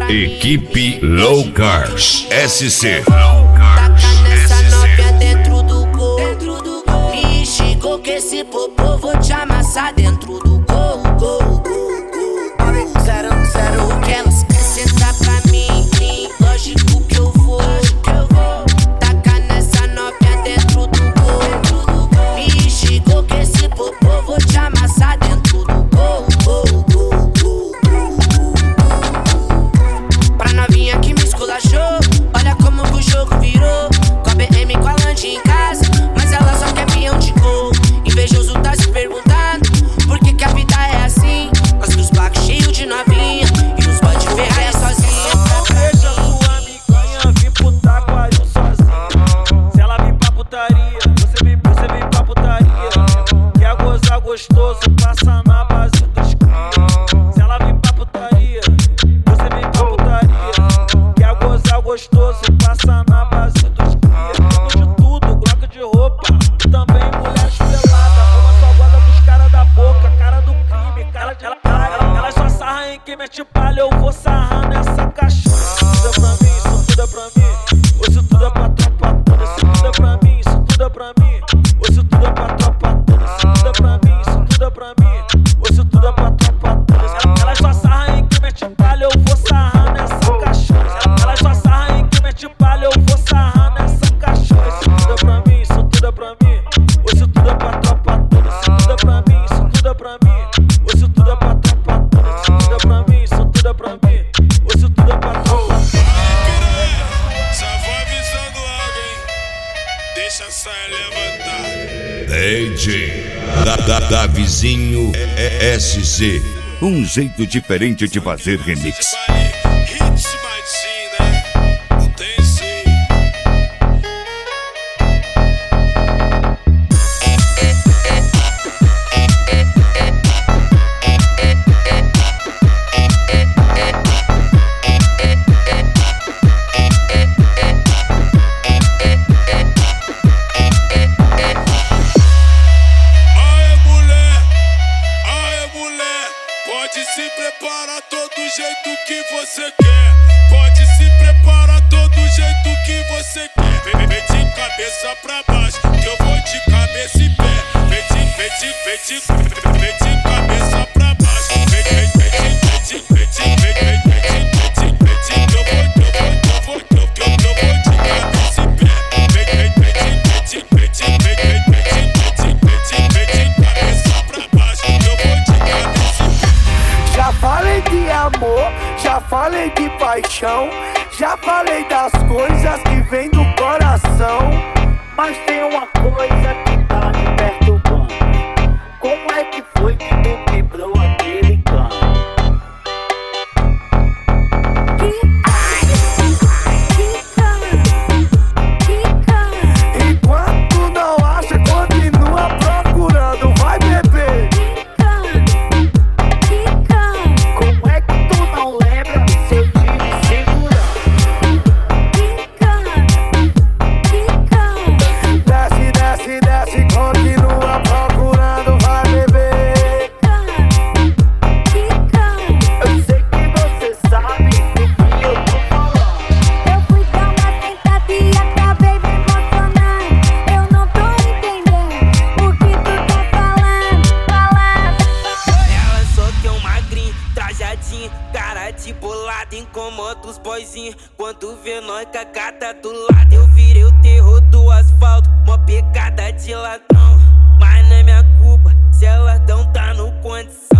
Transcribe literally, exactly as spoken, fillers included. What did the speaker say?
Equipe Low Cars S C. Taca nessa novinha dentro do gol. Me instigou que esse popô vou te amassar dentro do gol, gol, gol, gol. Zero, zero, que elas querem sentar pra mim. Lógico que eu vou. Taca nessa novinha dentro do gol. Me instigou que esse popô vou te amassar dentro do gol, gol, gol, gol. Pra novinha que me esculachou, olha como que o jogo virou. Com a B M com a Land em casa, mas ela só quer peão de gol. Invejoso tá se perguntando por que que a vida é assim. Nós com os blocos cheios de novinha e os boy de Ferrari sozinha. Deixa sua amiguinha vir pro Taquaril sozinha. Se ela vir pra putaria, você vem, você vem pra putaria. Quer gozar gostoso, passa na base dos cria. Se ela vir pra putaria, você vem pra putaria. Quer gozar gostoso, passa na base dos cria. Temos de tudo, bloco de roupa e também mulheres peladas. Uma só guarda dos caras da boca, cara do crime, cara de ela, ela, ela, ela só sarra em quem mete palha, eu vou sarrar nessa cachorra. Isso tudo é pra mim, isso tudo é pra mim. Isso tudo é pra tropa toda. Isso tudo é pra mim, isso tudo é pra mim. Isso tudo é pra tropa toda. Isso tudo é pra mim, isso tudo é pra mim. Isso tudo é pra tropa toda. Ela, ela só sarra em quem mete palha, eu vou sarrar nessa cachorra. Ela, ela só sarra em quem mete palha, eu vou sarrar nessa cachorra. Isso tudo é pra mim, isso tudo é pra mim. Isso tudo é pra tropa toda. Isso tudo é pra mim, isso tudo é pra mim. Isso tudo é pra tropa toda. Isso tudo é pra mim, isso tudo é pra mim. Isso tudo é pra tropa toda. Só vou avisando logo, hein? Deixa a saia levantar. D J da, da, da Vizinho S C. Um jeito diferente de fazer remix. Ritmadinho, né? Não tem jeito. Aê, mulher, aê, mulher, pode se preparar todo jeito que você quer. Pode se preparar todo jeito que você quer. Vem, vem de cabeça pra baixo, que eu vou de cabeça e pé. Vem de, vem de, vem de, vem de cabeça pra baixo. Vem, vem, vem de, vem de, vem de, vem, vem, vem de, vem de, vem de. Eu vou, eu vou, eu vou, eu vou, eu vou de cabeça e pé. Vem, vem, vem de, vem de, vem de, vem, vem, vem de, vem de, vem de, vem de cabeça pra baixo. Eu vou de cabeça e pé. Já falei de amor, já falei de paixão, já falei das coisas que vêm do coração. Mas tem uma coisa que tá me perturbando. Como é que foi que tu quebrou aquele cano? Enquanto não acha, continua procurando. Vai, bebê. Como é que tu não lembra se eu te segurando? Desce, desce, desce, continua procurando. Vai, bebê. Eu sei que você sabe do que eu tô falando. Eu fui dar uma sentada e acabei me emocionando. Eu não tô entendendo o que tu tá falando, falando. Ela só quer um magrinho, trajadinho, cara de bolado, incomoda os boyzinhos. Quando vê nós com a gata do lado, eu virei o terror do asfalto, uma pegada de ladrão. Mas não é minha culpa se ela não tá no condição.